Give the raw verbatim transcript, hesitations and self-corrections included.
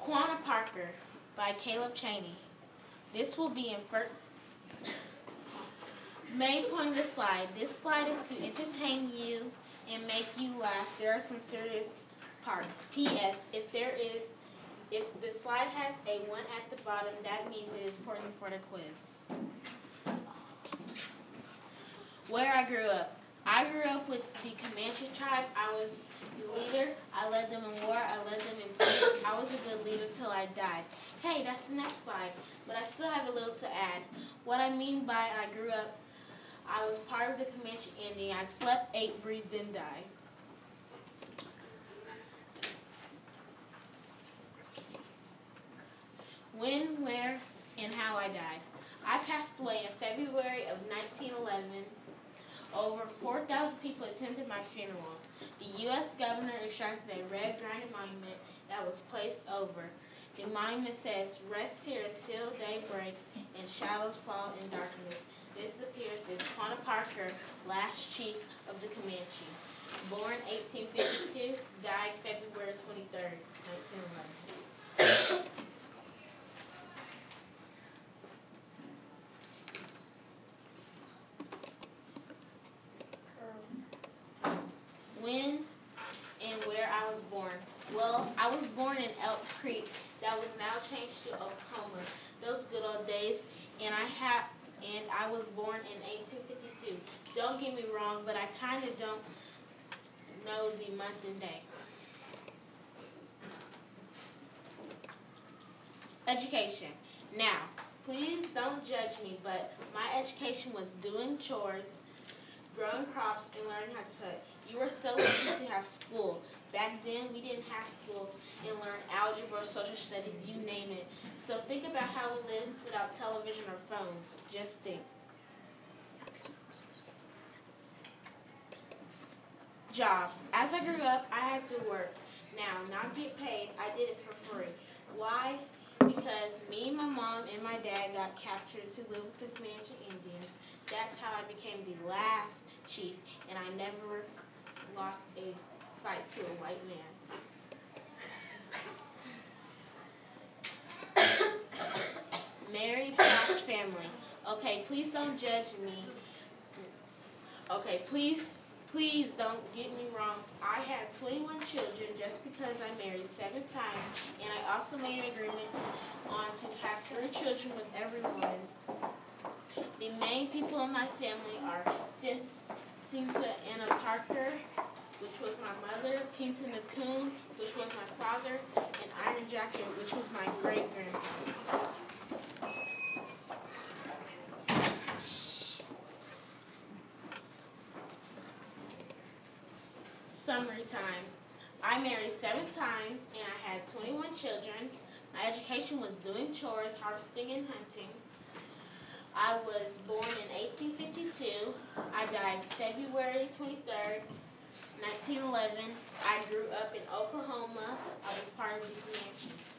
Quanah Parker by Caleb Chaney. This will be in first. Main point of the slide. This slide is to entertain you and make you laugh. There are some serious parts. P S. If there is, if the slide has a one at the bottom, that means it is important for the quiz. Where I grew up. I grew up with the Comanche tribe. I was the leader. I led them in war. I led them in peace. I was a good leader till I died. Hey, that's the next slide. But I still have a little to add. What I mean by I grew up, I was part of the Comanche Indian. I slept, ate, breathed, and died. When, where, and how I died. I passed away in February of nineteen eleven. Over four thousand people attended my funeral. The U S governor instructed a red granite monument that was placed over. The monument says, "Rest here until day breaks and shadows fall in darkness." This appears as Quanah Parker, last chief of the Comanche. Born eighteen fifty-two, died February twenty-third, nineteen eleven. When and where I was born. Well, I was born in Elk Creek. That was now changed to Oklahoma. Those good old days. And I have, and I was born in eighteen fifty-two. Don't get me wrong, but I kind of don't know the month and day. Education. Now, please don't judge me, but my education was doing chores, growing crops, and learning how to cook. You were so lucky to have school. Back then, we didn't have school and learn algebra, social studies, you name it. So think about how we lived without television or phones. Just think. Jobs. As I grew up, I had to work. Now, not get paid, I did it for free. Why? Because me and my mom and my dad got captured to live with the Comanche Indians. That's how I became the last chief, and I never lost a fight to a white man. Married slash family. Okay, please don't judge me. Okay, please, please don't get me wrong. I had twenty-one children just because I married seven times, and I also made an agreement on to have three children with every woman. The main people in my family are Cinta Anna Parker, which was my mother, Pinta Nacoon, which was my father, and Iron Jacket, which was my great-grandfather. Summary time. I married seven times, and I had twenty-one children. My education was doing chores, harvesting, and hunting. I was born in eighteen fifty-two. I died February twenty-third, nineteen eleven. I grew up in Oklahoma. I was part of the Comanches.